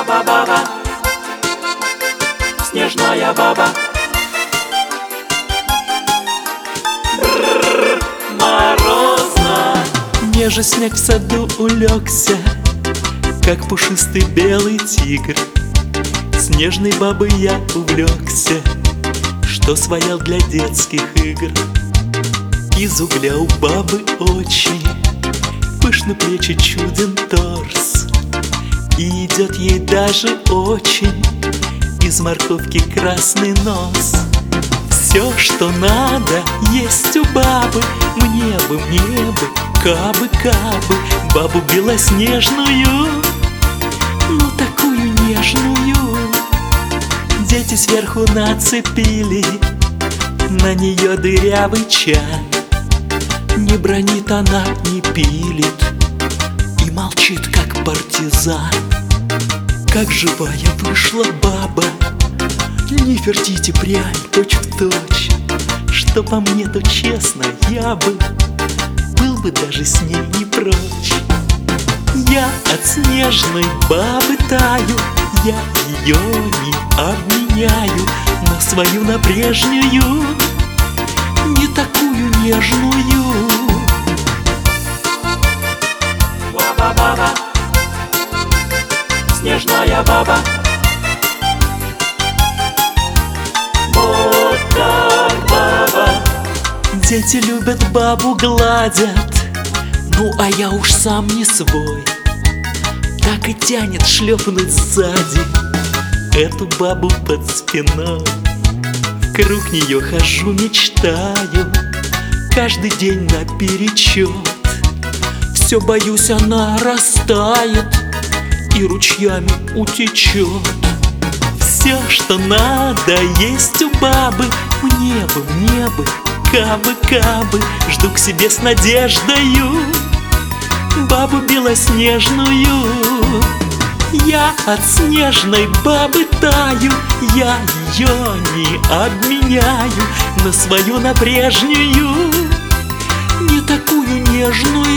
Баба, снежная баба. Морозно. Неже снег в саду улегся, как пушистый белый тигр. Снежной бабой я увлекся, что своял для детских игр. Из угля у бабы очень пышны плечи, чуден торс, и идет ей даже очень из морковки красный нос. Все, что надо, есть у бабы. Мне бы, кабы, бабу белоснежную, ну такую нежную. Дети сверху нацепили на нее дырявый чан. Не бронит она, не пилит и молчит, как партизан. Как живая вышла баба, не вертите прядь точь в точь. Что по мне, то честно, я бы был бы даже с ней не прочь. Я от снежной бабы таю, я ее не обменяю на свою, на прежнюю, не такую нежную. Баба, снежная баба. Вот так баба. Дети любят бабу, гладят, ну а я уж сам не свой. Так и тянет шлепнуть сзади эту бабу под спиной. Вокруг нее хожу, мечтаю, каждый день наперечет. Все боюсь, она растает и ручьями утечет. Все, что надо, есть у бабы. Мне бы, кабы, жду к себе с надеждою бабу белоснежную. Я от снежной бабы таю, я ее не обменяю на свою, на прежнюю, не такую нежную.